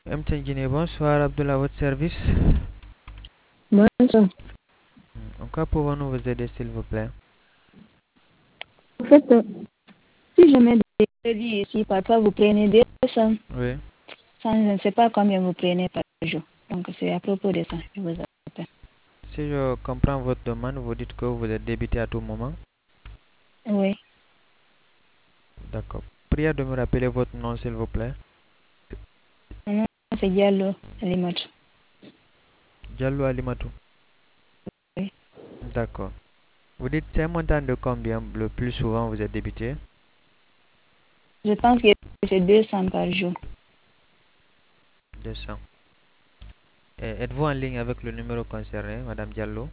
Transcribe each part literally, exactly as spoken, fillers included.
M T N Guinée, bonsoir, Abdullah, votre service. Bonjour. En quoi pouvons-nous vous aider, s'il vous plaît? En fait, euh, si je mets des crédits ici, parfois vous prenez deux cents. Oui. Ça, je ne sais pas combien vous prenez par jour. Donc c'est à propos de ça, je vous appelle. Si je comprends votre demande, vous dites que vous êtes débité à tout moment. Oui. D'accord. Prière de me rappeler votre nom, s'il vous plaît. Mon nom, c'est Diallo Alimat. Diallo Alimatou. Oui. D'accord. Vous dites c'est un montant de combien le plus souvent vous êtes débité? Je pense que c'est deux cents par jour. deux cents. Et êtes-vous en ligne avec le numéro concerné, Madame Diallo?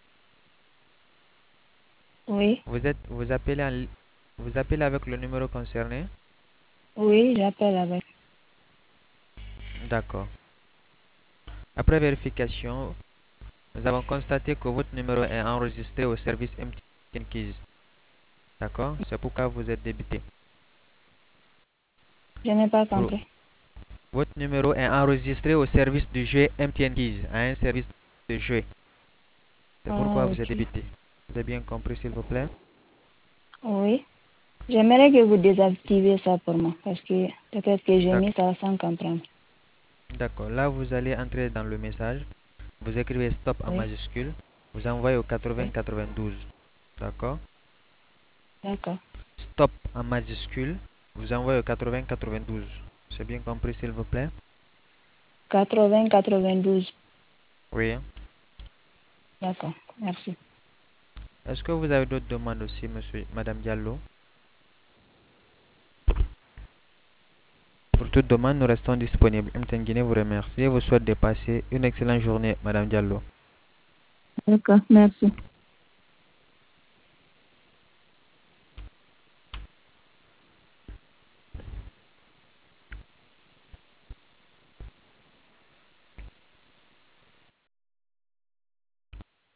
Oui. Vous êtes, vous appelez, en, vous appelez avec le numéro concerné? Oui, j'appelle avec. D'accord. Après vérification, nous avons constaté que votre numéro est enregistré au service M T N Keys. D'accord? C'est pourquoi vous êtes débité. Je n'ai pas Pour- compris. Votre numéro est enregistré au service du jeu M T N Keys, à un service de jeu. C'est pourquoi Ah, vous êtes ok. débité. Vous avez bien compris, s'il vous plaît? Oui. J'aimerais que vous désactivez ça pour moi parce que peut-être que j'ai D'ac- mis ça sans comprendre. D'accord. Là, vous allez entrer dans le message. Vous écrivez stop en Oui. majuscule. Vous envoyez au quatre-vingts Oui. quatre-vingt-douze. D'accord? D'accord. Stop en majuscule. Vous envoyez au quatre-vingts quatre-vingt-douze. C'est bien compris, s'il vous plaît? quatre-vingts quatre-vingt-douze. Oui. D'accord. Merci. Est-ce que vous avez d'autres demandes aussi, monsieur, madame Diallo? Pour toute demande, nous restons disponibles. M T N Guinée vous remercie et vous souhaite de passer une excellente journée, madame Diallo. D'accord. Merci.